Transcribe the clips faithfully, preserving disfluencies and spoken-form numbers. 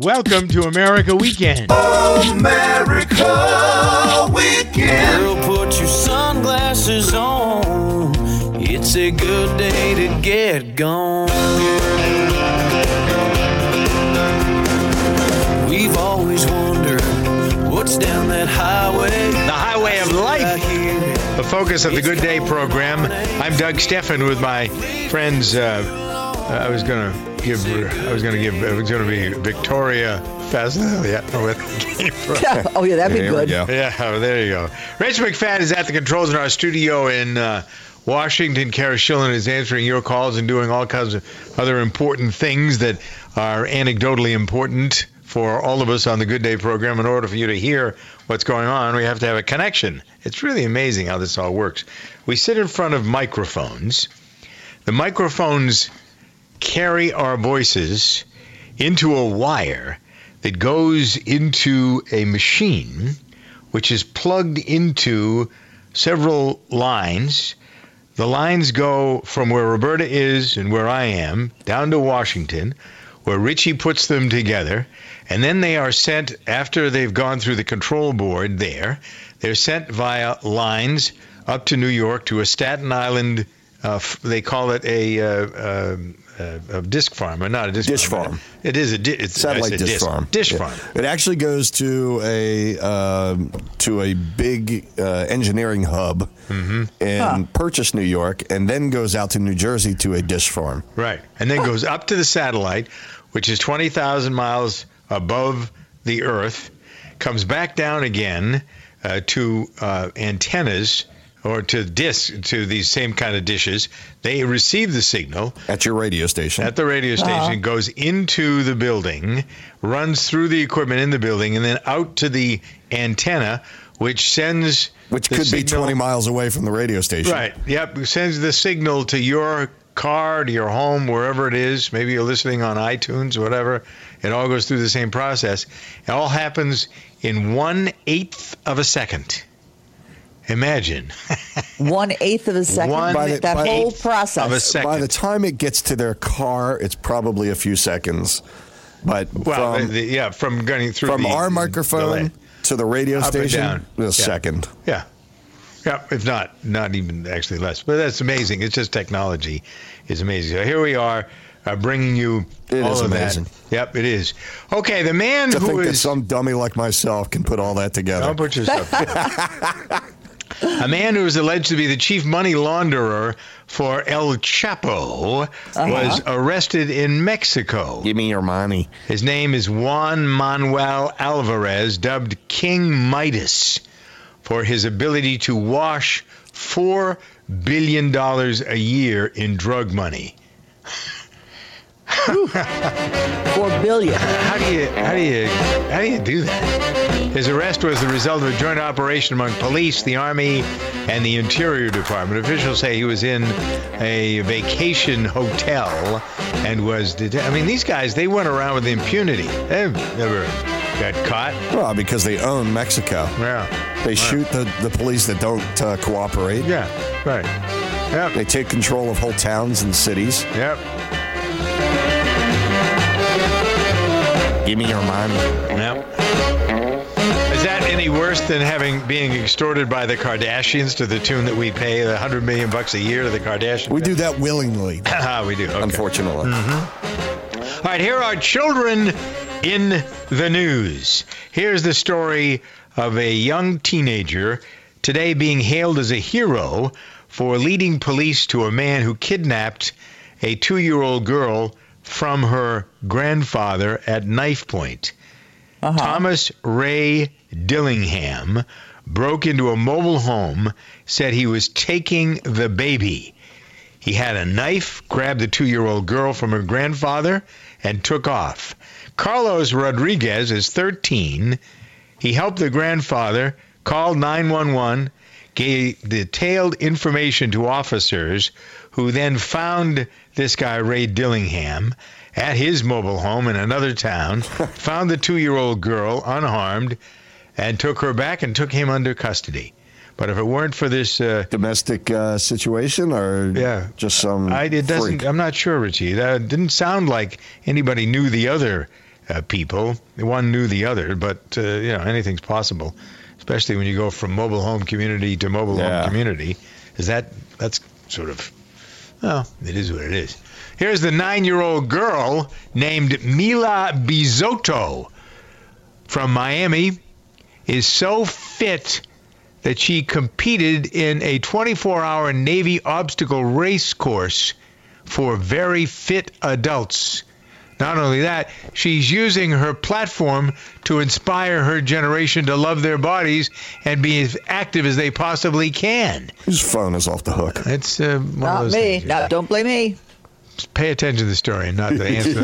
Welcome to America Weekend. America Weekend. Girl, put your sunglasses on. It's a good day to get gone. We've always wondered what's down that highway. The Highway of Life. The focus of the Good Day program. I'm Doug Steffen with my friends. Uh, I was going to give. I was going to give. It was going to be Victoria Fazio. Yeah. Where that came from. Yeah. Oh, yeah, that'd be Here good. we go. Yeah. Oh, there you go. Rich McFadden is at the controls in our studio in uh, Washington. Kara Schillen is answering your calls and doing all kinds of other important things that are anecdotally important for all of us on the Good Day program. In order for you to hear what's going on, we have to have a connection. It's really amazing how this all works. We sit in front of microphones. The microphones carry our voices into a wire that goes into a machine, which is plugged into several lines. The lines go from where Roberta is and where I am down to Washington, where Richie puts them together, and then they are sent, after they've gone through the control board there, they're sent via lines up to New York to a Staten Island, uh, f- they call it a, uh, uh, uh, a disc farm, or not a disc Dish farm. farm. It is a di- it's, Satellite it's a dish farm. Dish Yeah. farm. It actually goes to a uh, to a big uh, engineering hub in Huh. Purchase, New York, and then goes out to New Jersey to a dish farm. Right. And then goes up to the satellite, which is twenty thousand miles above the Earth, comes back down again uh, to uh, antennas or to discs, to these same kind of dishes. They receive the signal At your radio station. at the radio station, Uh-huh. goes into the building, runs through the equipment in the building, and then out to the antenna, which sends which the could be signal- twenty miles away from the radio station. Right. Yep. Sends the signal to your car, to your home, wherever it is. Maybe you're listening on iTunes, whatever. It all goes through the same process. It all happens in one eighth of a second. Imagine. One eighth of a second. One By the- that by- whole eighth process. of a second. By the time it gets to their car, it's probably a few seconds. But well, from, the, yeah, from going through from the, our the microphone delay. to the radio Up and station, down. a Yeah. second. Yeah. Yeah, if not, not even actually less. But that's amazing. It's just technology is amazing. So here we are uh, bringing you It all is of amazing. that. Yep, it is. Okay, the man To who think that is... some dummy like myself can put all that together. Don't put yourself... A man who is alleged to be the chief money launderer for El Chapo was arrested in Mexico. Give me your money. His name is Juan Manuel Alvarez, dubbed King Midas, for his ability to wash four billion dollars a year in drug money. Four billion. How do you how do you how do you do that? His arrest was the result of a joint operation among police, the Army, and the Interior Department. Officials say he was in a vacation hotel and was detained. I mean, these guys, they went around with impunity. They've never got caught. Well, because they own Mexico. Yeah. They shoot the, the police that don't uh, cooperate. Yeah, right. Yep. They take control of whole towns and cities. Yep. Give me your money. Yep. Is that any worse than having being extorted by the Kardashians to the tune that we pay the hundred million bucks a year to the Kardashians? We do that willingly, Ah, we do. Okay. unfortunately. All right, here are children in the news. Here's the story of a young teenager today being hailed as a hero for leading police to a man who kidnapped a two-year-old girl from her grandfather at knife point. Uh-huh. Thomas Ray Dillingham broke into a mobile home, said he was taking the baby. He had a knife, grabbed the two-year-old girl from her grandfather, and took off. Carlos Rodriguez is thirteen. He helped the grandfather, called nine one one, gave detailed information to officers who then found this guy, Ray Dillingham, at his mobile home in another town, found the two-year-old girl unharmed, and took her back and took him under custody. But if it weren't for this... Uh, Domestic uh, situation or Yeah. just some I, it doesn't. freak? I'm not sure, Richie. That didn't sound like anybody knew the other uh, people. One knew the other, but uh, you know, anything's possible, especially when you go from mobile home community to mobile Yeah. home community. Is that that's sort of, well, it is what it is. Here's the nine-year-old girl named Mila Bizotto from Miami is so fit that she competed in a twenty-four hour Navy obstacle race course for very fit adults. Not only that, she's using her platform to inspire her generation to love their bodies and be as active as they possibly can. His phone is off the hook. It's uh, one of Not those me. things. No, don't blame me. Pay attention to the story and not the answer.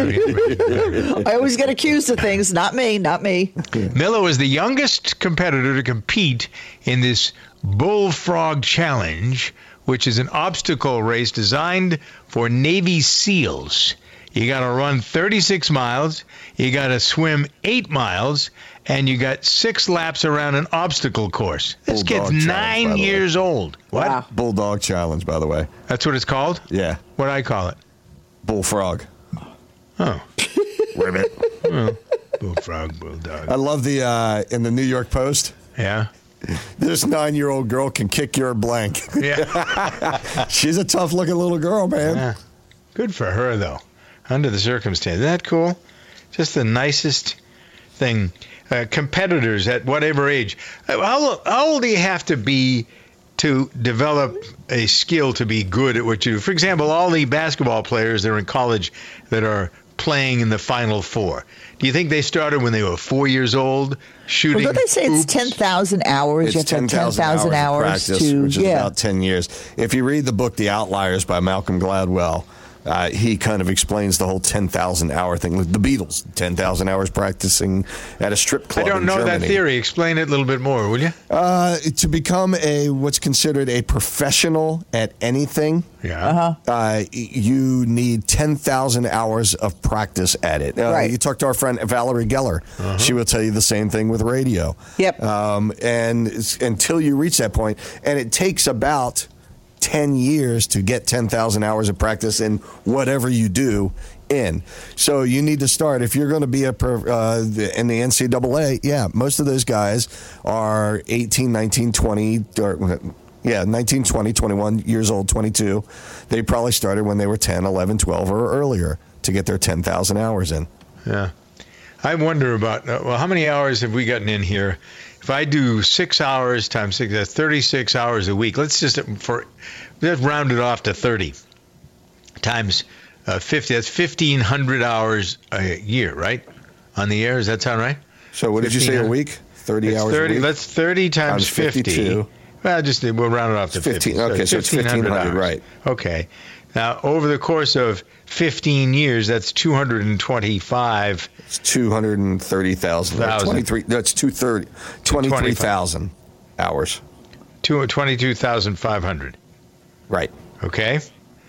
To I always get accused of things. Not me. Not me. Miller was the youngest competitor to compete in this Bullfrog Challenge, which is an obstacle race designed for Navy SEALs. You got to run thirty-six miles, you got to swim eight miles, and you got six laps around an obstacle course. This Bulldog kid's challenge, by nine the way. years old. What? Wow. Bulldog challenge, by the way. That's what it's called? Yeah. What do I call it? Bullfrog. Oh, Wait a minute. bullfrog, bulldog. I love the uh, in the New York Post. Yeah. This nine-year-old girl can kick your blank. Yeah. She's a tough-looking little girl, man. Yeah. Good for her, though, under the circumstances. Isn't that cool? Just the nicest thing. Uh, competitors at whatever age. Uh, How, how old do you have to be to develop a skill to be good at what you do? For example, all the basketball players that are in college that are playing in the Final Four. Do you think they started when they were four years old shooting? Well, don't they say it's hoops? ten thousand hours? It's you have to have ten thousand ten thousand hours, hours, of practice, to which is yeah. about ten years. If you read the book The Outliers by Malcolm Gladwell, uh, he kind of explains the whole ten thousand hour thing. Like the Beatles, ten thousand hours practicing at a strip I club don't in know Germany. that theory. Explain it a little bit more, will you? Uh, to become a what's considered a professional at anything, Yeah. Uh-huh. uh, you need ten thousand hours of practice at it. Uh, Right. You talk to our friend Valerie Geller. She will tell you the same thing with radio. Yep. Um, and it's, until you reach that point, and it takes about ten years to get ten thousand hours of practice in whatever you do in. So you need to start. If you're going to be a pro- uh, in the N C double A, yeah, most of those guys are eighteen, nineteen, twenty, or yeah, nineteen, twenty, twenty-one years old, twenty-two. They probably started when they were ten, eleven, twelve, or earlier to get their ten thousand hours in. Yeah. I wonder about, uh, well, how many hours have we gotten in here? If I do six hours times six, that's thirty-six hours a week. Let's just, for, let's round it off to thirty times uh, fifty. That's fifteen hundred hours a year, right? On the air. Does that sound right? So what did you say, a fifteen week? thirty It's hours thirty. a week? Let's thirty times, Times fifty. fifty-two. Well, just we'll round it off to fifteen. fifty. Okay, so it's fifteen hundred, hours. right. Okay. Now, over the course of fifteen years, that's two hundred twenty-five. It's two hundred thirty thousand. Thousand. twenty-three. That's two thirty. twenty-three thousand hours. twenty-two thousand five hundred. Right. Okay?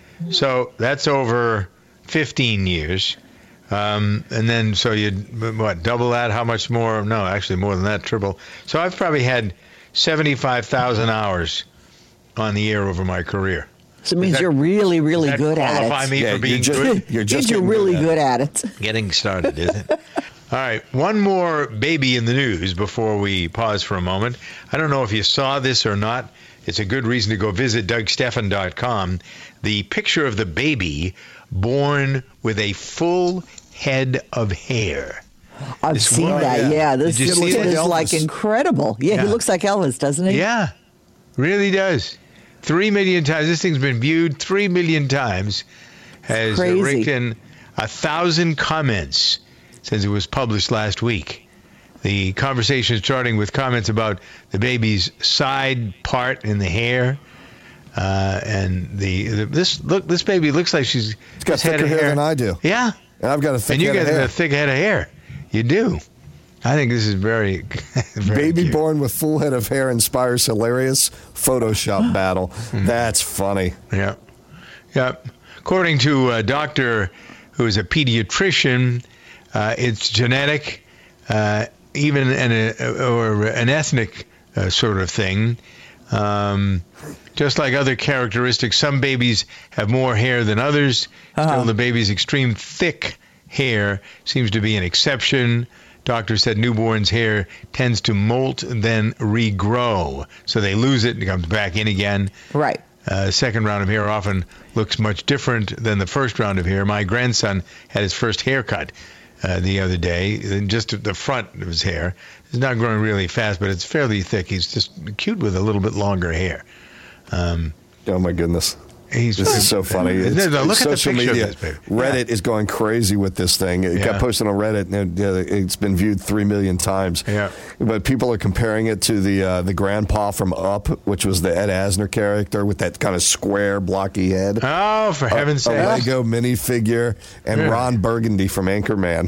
So that's over fifteen years. Um, and then, so you what, double that? How much more? No, actually more than that, triple. So I've probably had seventy-five thousand hours on the air over my career. So it means that- you're really, really Does that good at qualify it. me Yeah, for being you're just, good? You're It just means you're getting really good at it. good at it. Getting started, isn't it? All right, one more baby in the news before we pause for a moment. I don't know if you saw this or not. It's a good reason to go visit Doug Stephan dot com. The picture of the baby born with a full head of hair. I've This seen one- that. yeah. Yeah, this Did you see kid that? is like Elvis. incredible. Yeah, Yeah. he looks like Elvis, doesn't he? Yeah, really does. Three million times. This thing's been viewed three million times. Has Crazy. raked in a thousand comments since it was published last week. The conversation is starting with comments about the baby's side part in the hair, uh, and the, the this look. This baby looks like she's It's got this head thicker of hair than I do. Yeah, And I've got a thick and you head got of hair. a thick head of hair. You do. I think this is very, very Baby cute. born with full head of hair inspires hilarious Photoshop battle. Hmm. That's funny. Yeah. Yeah. According to a doctor who is a pediatrician, uh, it's genetic, uh, even an, uh, or an ethnic uh, sort of thing. Um, just like other characteristics, some babies have more hair than others. Uh-huh. Still, the baby's extreme thick hair seems to be an exception. Doctor said newborns' hair tends to molt and then regrow. So they lose it and it comes back in again. Right. Uh, second round of hair often looks much different than the first round of hair. My grandson had his first haircut uh, the other day, and just the front of his hair. It's not growing really fast, but it's fairly thick. He's just cute with a little bit longer hair. Um, Oh, my goodness. He's, This is so funny. It's, no, no, look it's at the social picture media. of this, baby. Reddit Yeah. is going crazy with this thing. It Yeah. got posted on Reddit, and it, it's been viewed three million times. Yeah. But people are comparing it to the uh, the grandpa from Up, which was the Ed Asner character with that kind of square, blocky head. Oh, for heaven's a sake. Lego minifigure, and Yeah. Ron Burgundy from Anchorman.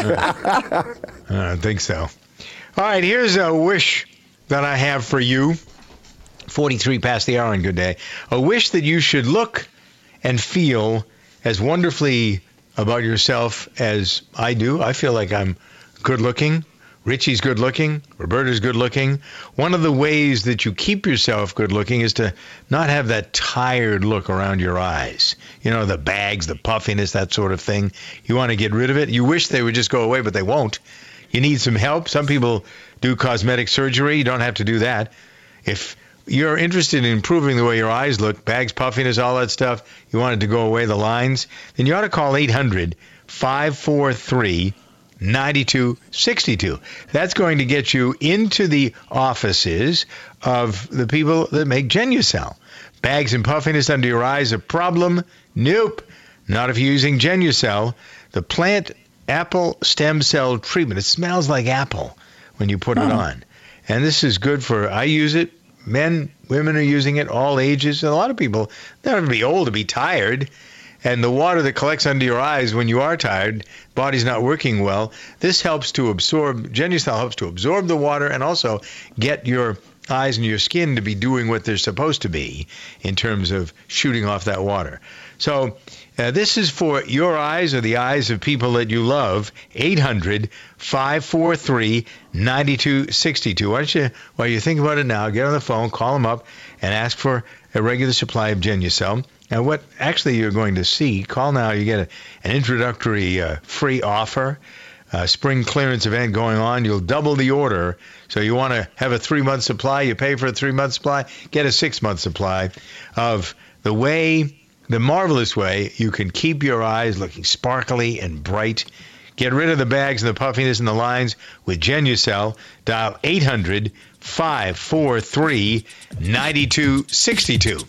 I don't think so. All right, here's a wish that I have for you. forty-three past the hour on Good Day. A wish that you should look and feel as wonderfully about yourself as I do. I feel like I'm good looking. Richie's good looking. Roberta's good looking. One of the ways that you keep yourself good looking is to not have that tired look around your eyes. You know, the bags, the puffiness, that sort of thing. You want to get rid of it. You wish they would just go away, but they won't. You need some help. Some people do cosmetic surgery. You don't have to do that. If you're interested in improving the way your eyes look, bags, puffiness, all that stuff, you want it to go away, the lines, then you ought to call eight hundred, five four three, nine two six two. That's going to get you into the offices of the people that make Genucel. Bags and puffiness under your eyes a problem? Nope. Not if you're using Genucel. The plant apple stem cell treatment. It smells like apple when you put it on. And this is good for, I use it. Men, women are using it, all ages. A lot of people, they don't have to be old to be tired. And the water that collects under your eyes when you are tired, body's not working well, this helps to absorb, Genucel helps to absorb the water and also get your eyes and your skin to be doing what they're supposed to be in terms of shooting off that water. So uh, this is for your eyes or the eyes of people that you love. eight hundred, five four three, nine two six two. Why don't you, while you think about it now, get on the phone, call them up, and ask for a regular supply of Genucel. And what actually you're going to see, call now, you get a, an introductory uh, free offer, uh, spring clearance event going on. You'll double the order. So you want to have a three-month supply, you pay for a three-month supply, get a six-month supply of the way, the marvelous way you can keep your eyes looking sparkly and bright. Get rid of the bags and the puffiness and the lines with Genucel. Dial eight hundred, five four three, nine two six two.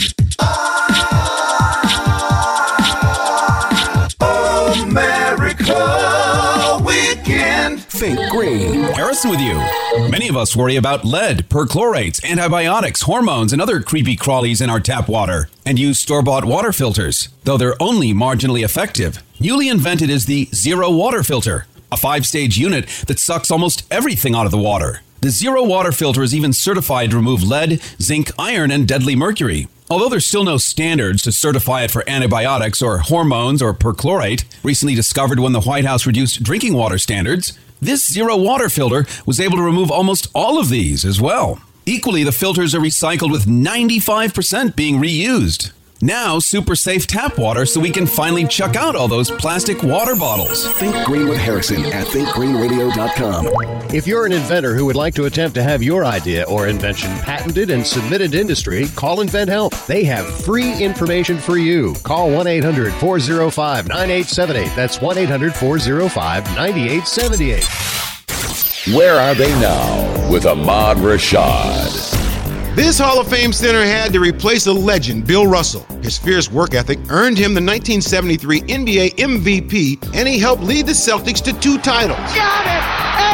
America Weekend. Think green. Harrison with you. Many of us worry about lead, perchlorates, antibiotics, hormones, and other creepy crawlies in our tap water and use store-bought water filters. Though they're only marginally effective, newly invented is the Zero Water Filter, a five-stage unit that sucks almost everything out of the water. The Zero Water Filter is even certified to remove lead, zinc, iron, and deadly mercury. Although there's still no standards to certify it for antibiotics or hormones or perchlorate, recently discovered when the White House reduced drinking water standards, this Zero Water Filter was able to remove almost all of these as well. Equally, the filters are recycled with ninety-five percent being reused. Now, super safe tap water so we can finally chuck out all those plastic water bottles. Think Green with Harrison at think green radio dot com. If you're an inventor who would like to attempt to have your idea or invention patented and submitted to industry, call Invent Help. They have free information for you. Call one eight hundred, four oh five, nine eight seven eight. That's one eight hundred, four oh five, nine eight seven eight. Where are they now with Ahmad Rashad? This Hall of Fame center had to replace a legend, Bill Russell. His fierce work ethic earned him the nineteen seventy-three N B A M V P, and he helped lead the Celtics to two titles. Got it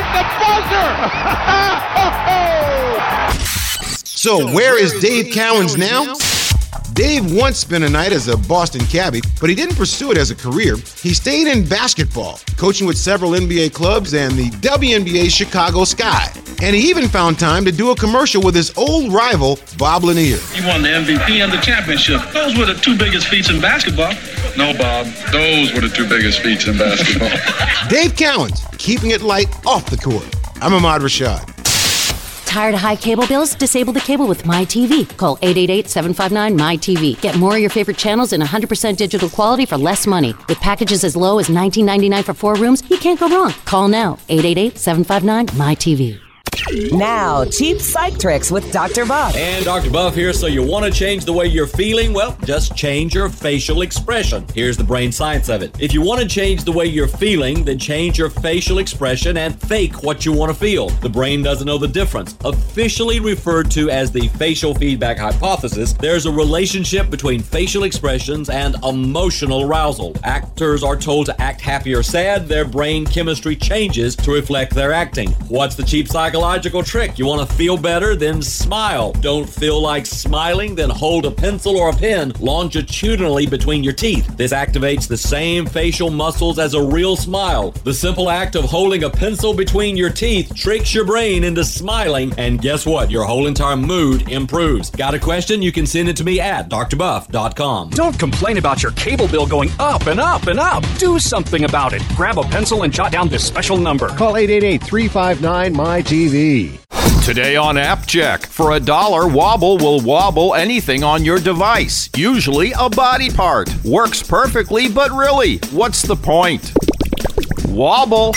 at the buzzer! So where is Dave Cowens now? Dave once spent a night as a Boston cabbie, but he didn't pursue it as a career. He stayed in basketball, coaching with several N B A clubs and the W N B A Chicago Sky. And he even found time to do a commercial with his old rival, Bob Lanier. He won the M V P and the championship. Those were the two biggest feats in basketball. No, Bob, those were the two biggest feats in basketball. Dave Cowens, keeping it light off the court. I'm Ahmad Rashad. Tired of high cable bills? Disable the cable with MyTV. Call eight eight eight, seven five nine, M Y T V. Get more of your favorite channels in one hundred percent digital quality for less money. With packages as low as nineteen ninety-nine for four rooms, you can't go wrong. Call now, eight eight eight, seven five nine, M Y T V. Now, cheap psych tricks with Doctor Buff. And Doctor Buff here. So you want to change the way you're feeling? Well, just change your facial expression. Here's the brain science of it. If you want to change the way you're feeling, then change your facial expression and fake what you want to feel. The brain doesn't know the difference. Officially referred to as the facial feedback hypothesis, there's a relationship between facial expressions and emotional arousal. Actors are told to act happy or sad. Their brain chemistry changes to reflect their acting. What's the cheap psychological trick? You want to feel better? Then smile. Don't feel like smiling? Then hold a pencil or a pen longitudinally between your teeth. This activates the same facial muscles as a real smile. The simple act of holding a pencil between your teeth tricks your brain into smiling, and guess what? Your whole entire mood improves. Got a question? You can send it to me at d r buff dot com. Don't complain about your cable bill going up and up and up. Do something about it. Grab a pencil and jot down this special number. Call eight eight eight, three five nine, M Y T V. Today on AppCheck, for a dollar, Wobble will wobble anything on your device, usually a body part. Works perfectly, but really, what's the point? Wobble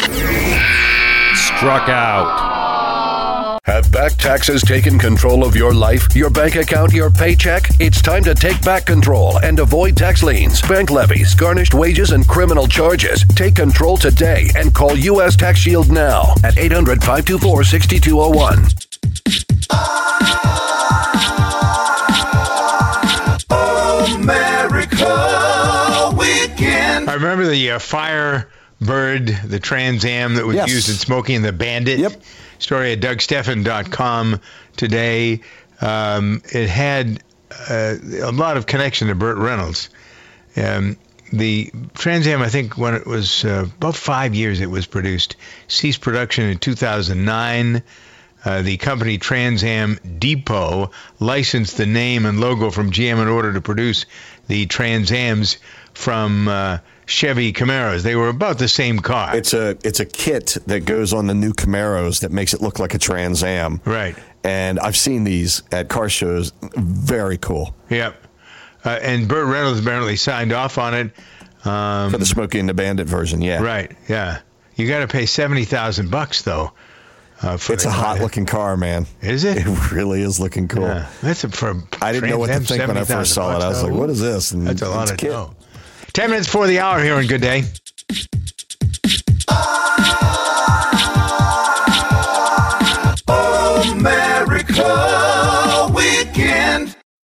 struck out. Have back taxes taken control of your life, your bank account, your paycheck? It's time to take back control and avoid tax liens, bank levies, garnished wages, and criminal charges. Take control today and call U S Tax Shield now at eight hundred, five two four, six two zero one. America Weekend. I remember the uh, Firebird, the Trans Am that was Yes. used in Smokey and the Bandit. Yep. Story at Doug Steffen dot com today. Um, it had uh, a lot of connection to Burt Reynolds. Um, the Trans Am, I think, when it was uh, about five years it was produced, ceased production in two thousand nine. Uh, the company Trans Am Depot licensed the name and logo from G M in order to produce the Trans Ams from uh, Chevy Camaros. They were about the same car. It's a it's a kit that goes on the new Camaros that makes it look like a Trans Am. Right. And I've seen these at car shows. Very cool. Yep. Uh, and Burt Reynolds apparently signed off on it. Um, For the Smokey and the Bandit version, yeah. Right, yeah. You got to pay seventy thousand bucks though. Uh, for It's a hot looking car, man. Is it? It really is looking cool. Yeah. That's a, for I didn't know what to think when I first saw it. I was like, what is this? And That's a lot it's of kit. dough. Ten minutes before the hour here on Good Day.